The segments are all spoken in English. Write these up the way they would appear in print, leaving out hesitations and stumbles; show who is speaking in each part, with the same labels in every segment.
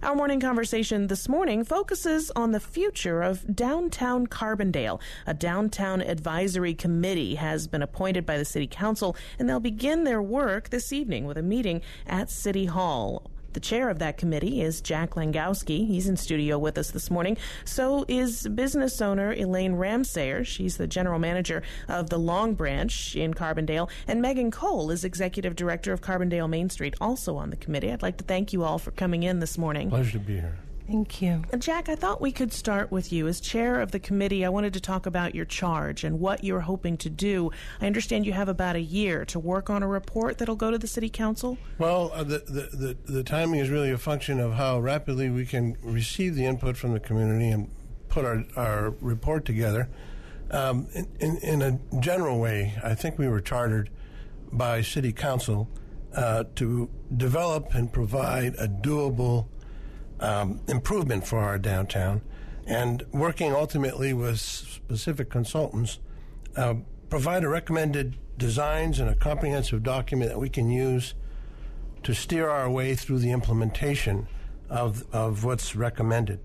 Speaker 1: Our morning conversation this morning focuses on the future of downtown Carbondale. A downtown advisory committee has been appointed by the City Council, and they'll begin their work this evening with a meeting at City Hall. The chair of that committee is Jack Langowski. He's in studio with us this morning. So is business owner Elaine Ramsayer. She's the general manager of the Long Branch in Carbondale. And Megan Cole is executive director of Carbondale Main Street, also on the committee. I'd like to thank you all for coming in this morning.
Speaker 2: Pleasure to be here.
Speaker 3: Thank you.
Speaker 1: Jack, I thought we could start with you. As chair of the committee, I wanted to talk about your charge and what you're hoping to do. I understand you have about a year to work on a report that'll go to the City Council.
Speaker 2: Well, the timing is really a function of how rapidly we can receive the input from the community and put our report together. In a general way, I think we were chartered by City Council to develop and provide a doable improvement for our downtown, and working ultimately with specific consultants, provide a recommended designs and a comprehensive document that we can use to steer our way through the implementation of what's recommended.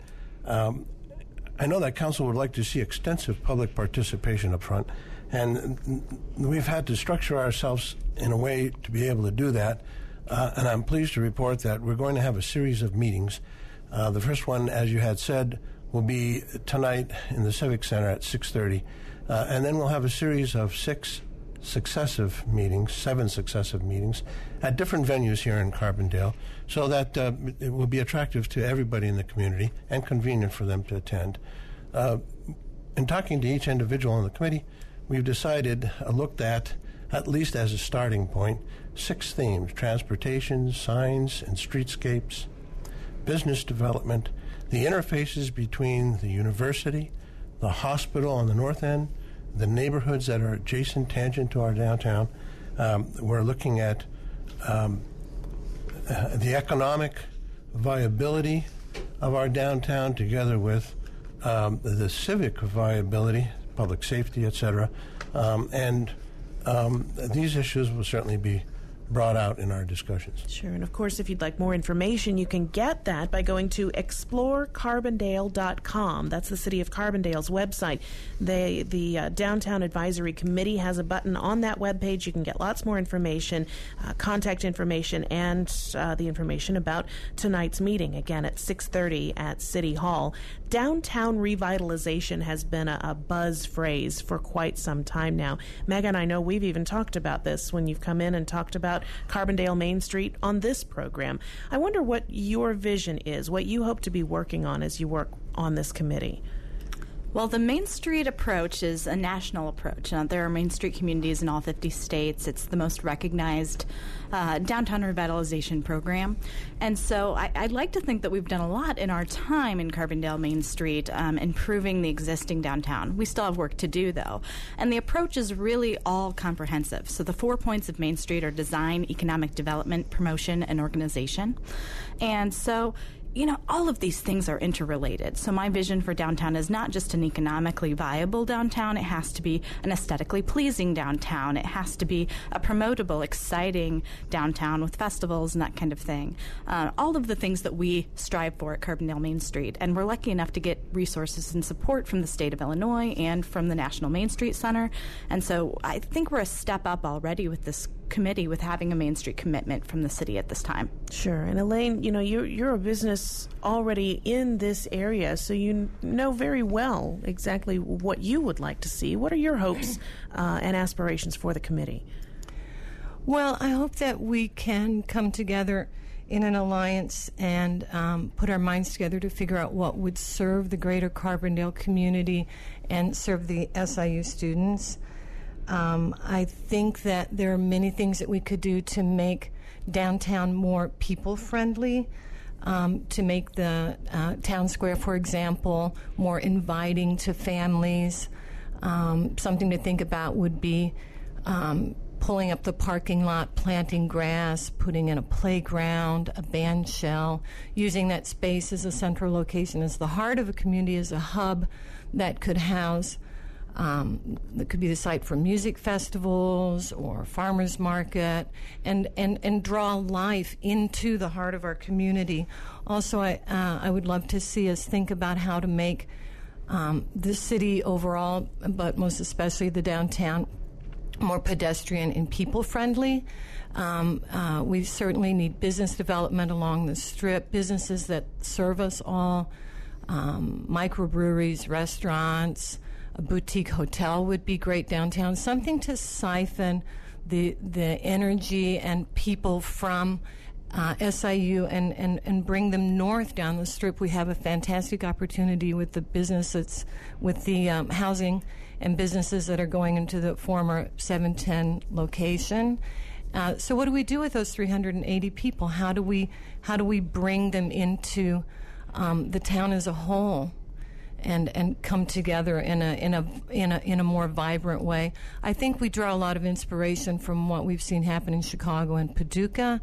Speaker 2: I know that Council would like to see extensive public participation up front, and we've had to structure ourselves in a way to be able to do that. And I'm pleased to report that we're going to have a series of meetings. The first one, as you had said, will be tonight in the Civic Center at 6:30. And then we'll have a series of 7 successive meetings at different venues here in Carbondale, so that it will be attractive to everybody in the community and convenient for them to attend. In talking to each individual on the committee, we've decided, looked at least as a starting point, 6 themes: transportation, signs and streetscapes, business development, the interfaces between the university, the hospital on the north end, the neighborhoods that are adjacent, tangent to our downtown. We're looking at the economic viability of our downtown together with the civic viability, public safety, etc. And these issues will certainly be brought out in our discussions.
Speaker 1: Sure, and of course, if you'd like more information, you can get that by going to explorecarbondale.com. That's the City of Carbondale's website. The Downtown Advisory Committee has a button on that webpage. You can get lots more information, contact information, and the information about tonight's meeting, again at 6:30 at City Hall. Downtown revitalization has been a buzz phrase for quite some time now. Megan, I know we've even talked about this when you've come in and talked about Carbondale Main Street on this program. I wonder what your vision is, what you hope to be working on as you work on this committee.
Speaker 4: Well, the Main Street approach is a national approach. There are Main Street communities in all 50 states. It's the most recognized downtown revitalization program. And so I'd like to think that we've done a lot in our time in Carbondale Main Street, improving the existing downtown. We still have work to do, though. And the approach is really all comprehensive. So the 4 points of Main Street are design, economic development, promotion, and organization. And so all of these things are interrelated. So my vision for downtown is not just an economically viable downtown. It has to be an aesthetically pleasing downtown. It has to be a promotable, exciting downtown with festivals and that kind of thing. All of the things that we strive for at Carbondale Main Street. And we're lucky enough to get resources and support from the state of Illinois and from the National Main Street Center. And so I think we're a step up already with this committee, with having a Main Street commitment from the city at this time.
Speaker 1: Sure. And Elaine, you're a business already in this area, so you know very well exactly what you would like to see. What are your hopes and aspirations for the committee?
Speaker 3: Well, I hope that we can come together in an alliance and put our minds together to figure out what would serve the greater Carbondale community and serve the SIU students. I think that there are many things that we could do to make downtown more people-friendly, to make the town square, for example, more inviting to families. Something to think about would be pulling up the parking lot, planting grass, putting in a playground, a band shell, using that space as a central location, as the heart of a community, as a hub that could house That could be the site for music festivals or farmers market, and draw life into the heart of our community. Also, I would love to see us think about how to make the city overall, but most especially the downtown, more pedestrian and people-friendly. We certainly need business development along the Strip, businesses that serve us all, microbreweries, restaurants, a boutique hotel would be great downtown, something to siphon the energy and people from SIU and bring them north down the Strip. We have a fantastic opportunity with the businesses, with the housing and businesses that are going into the former 710 location. So what do we do with those 380 people? How do we bring them into the town as a whole and come together in a more vibrant way? I think we draw a lot of inspiration from what we've seen happen in Chicago and Paducah,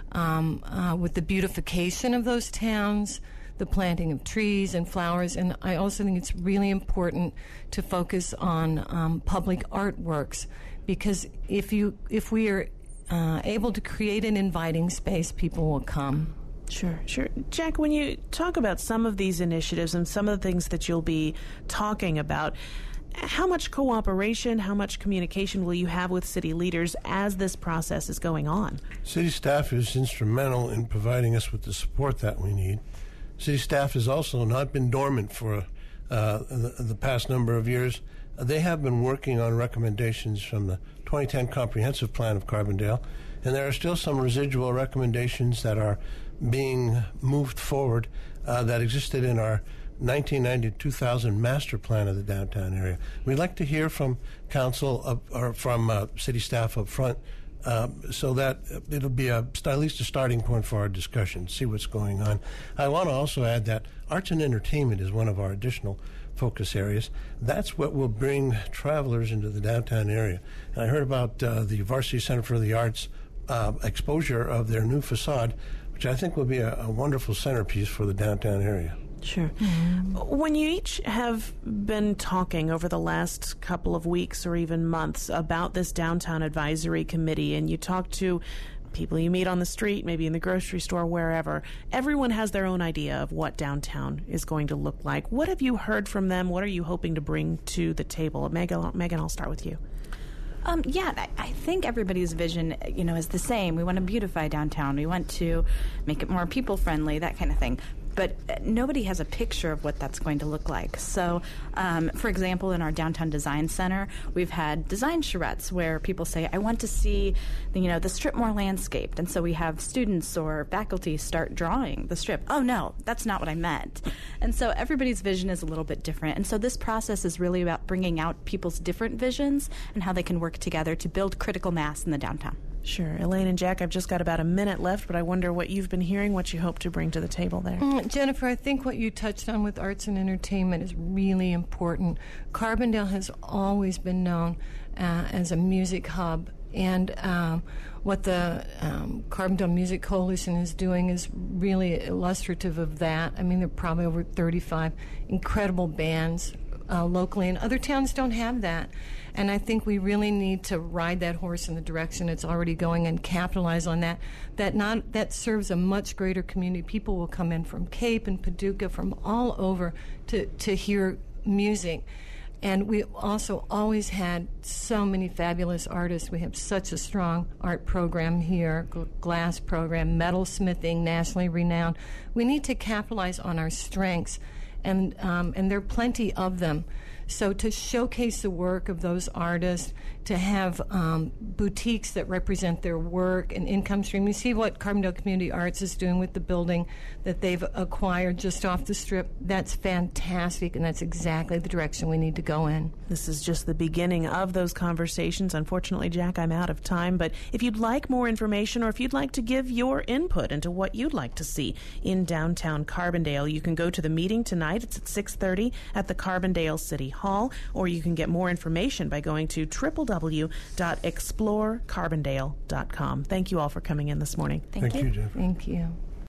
Speaker 3: with the beautification of those towns, the planting of trees and flowers. And I also think it's really important to focus on public artworks, because if we are able to create an inviting space, people will come.
Speaker 1: Sure. Jack, when you talk about some of these initiatives and some of the things that you'll be talking about, how much cooperation, how much communication will you have with city leaders as this process is going on?
Speaker 2: City staff is instrumental in providing us with the support that we need. City staff has also not been dormant for the past number of years. They have been working on recommendations from the 2010 Comprehensive Plan of Carbondale, and there are still some residual recommendations that are being moved forward that existed in our 1990-2000 master plan of the downtown area. We'd like to hear from council or from city staff up front, so that it'll be at least a starting point for our discussion, see what's going on. I want to also add that arts and entertainment is one of our additional focus areas. That's what will bring travelers into the downtown area. And I heard about the Varsity Center for the Arts exposure of their new facade, which I think will be a wonderful centerpiece for the downtown area.
Speaker 1: Sure. Mm-hmm. When you each have been talking over the last couple of weeks or even months about this Downtown Advisory Committee, and you talk to people you meet on the street, maybe in the grocery store, wherever, everyone has their own idea of what downtown is going to look like. What have you heard from them? What are you hoping to bring to the table? Megan, I'll start with you.
Speaker 4: I think everybody's vision, is the same. We want to beautify downtown. We want to make it more people-friendly, that kind of thing. But nobody has a picture of what that's going to look like. So, for example, in our Downtown Design Center, we've had design charrettes where people say, I want to see, the Strip more landscaped. And so we have students or faculty start drawing the Strip. Oh, no, that's not what I meant. And so everybody's vision is a little bit different. And so this process is really about bringing out people's different visions and how they can work together to build critical mass in the downtown.
Speaker 1: Sure. Elaine and Jack, I've just got about a minute left, but I wonder what you've been hearing, what you hope to bring to the table there.
Speaker 3: Jennifer, I think what you touched on with arts and entertainment is really important. Carbondale has always been known as a music hub, and what the Carbondale Music Coalition is doing is really illustrative of that. I mean, there are probably over 35 incredible bands locally, and other towns don't have that. And I think we really need to ride that horse in the direction it's already going and capitalize on that. That serves a much greater community. People will come in from Cape and Paducah, from all over to hear music. And we also always had so many fabulous artists. We have such a strong art program here, glass program, metalsmithing, nationally renowned. We need to capitalize on our strengths, and there are plenty of them. So to showcase the work of those artists, to have boutiques that represent their work and income stream. You see what Carbondale Community Arts is doing with the building that they've acquired just off the Strip. That's fantastic, and that's exactly the direction we need to go in.
Speaker 1: This is just the beginning of those conversations. Unfortunately, Jack, I'm out of time, but if you'd like more information or if you'd like to give your input into what you'd like to see in downtown Carbondale, you can go to the meeting tonight. It's at 6:30 at the Carbondale City Hall, or you can get more information by going to www.explorecarbondale.com. Thank you all for coming in this morning.
Speaker 2: Thank you, Jennifer.
Speaker 3: Thank you.